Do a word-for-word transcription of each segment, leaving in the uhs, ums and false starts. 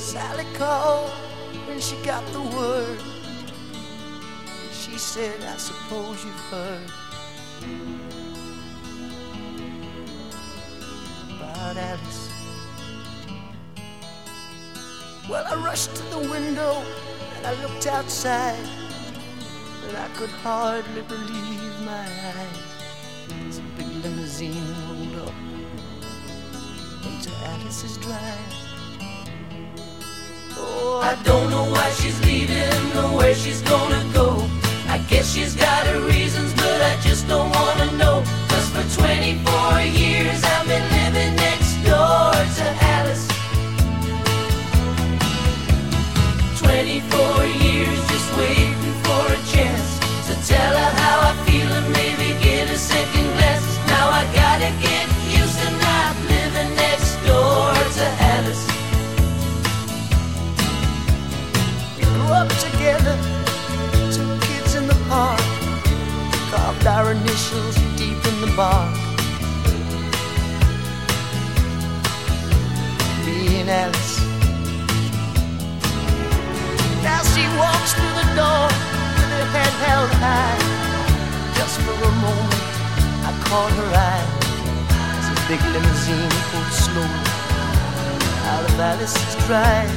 Sally called when she got the word. She said, I suppose you've heard about Alice. Well, I rushed to the window and I looked outside, and I could hardly believe my eyes as a big limousine rolled up into Alice's drive. Oh, I don't know why she's leaving or where she's gonna go. I guess she's got her reasons, but I just don't wanna know. Cause for twenty-four years I've been living next door to Alice. twenty-four years just waiting for a chance to tell her how I feel and maybe get a second glance. Now I gotta get used to not living next door to Alice. We grew up together, two kids in the park, carved our initials deep in the bark. Me and Alice. Now she walks through the door with her head held high. Just for a moment I caught her eye as a big limousine pulled slowly out of Alice's drive.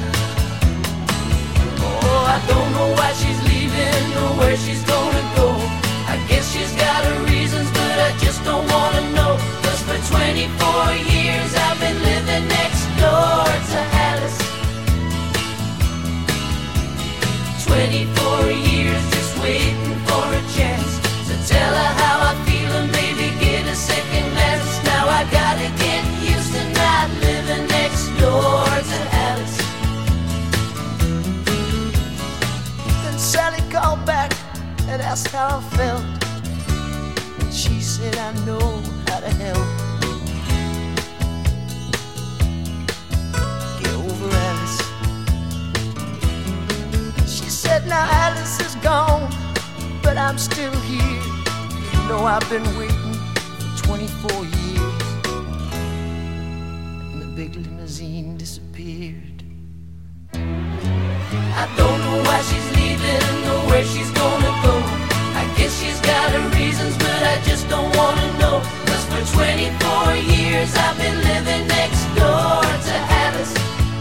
Oh, I don't know why she's leaving or where she's gonna go. I guess she's got her reasons, but I just don't wanna know. Cause for twenty-four years I've been living next door to Alice. twenty-four years just waiting for a chance to tell her how I feel and maybe get a second glance. Now I gotta get used to not living next door to Alice. Then Sally called back and asked how I felt, and she said, I know how to help. Get over Alice. Now Alice is gone, but I'm still here. You know I've been waiting for twenty-four years, and the big limousine disappeared. I don't know why she's leaving or where she's gonna go. I guess she's got her reasons, but I just don't wanna know. Cause for twenty-four years I've been living next door to Alice.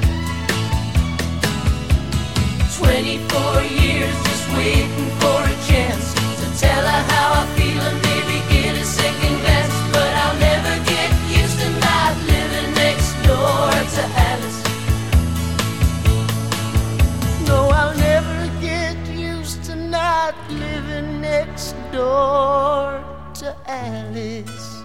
twenty-four years just waiting for a chance to tell her how I feel and maybe get a second glance. But I'll never get used to not living next door to Alice. No, I'll never get used to not living next door to Alice.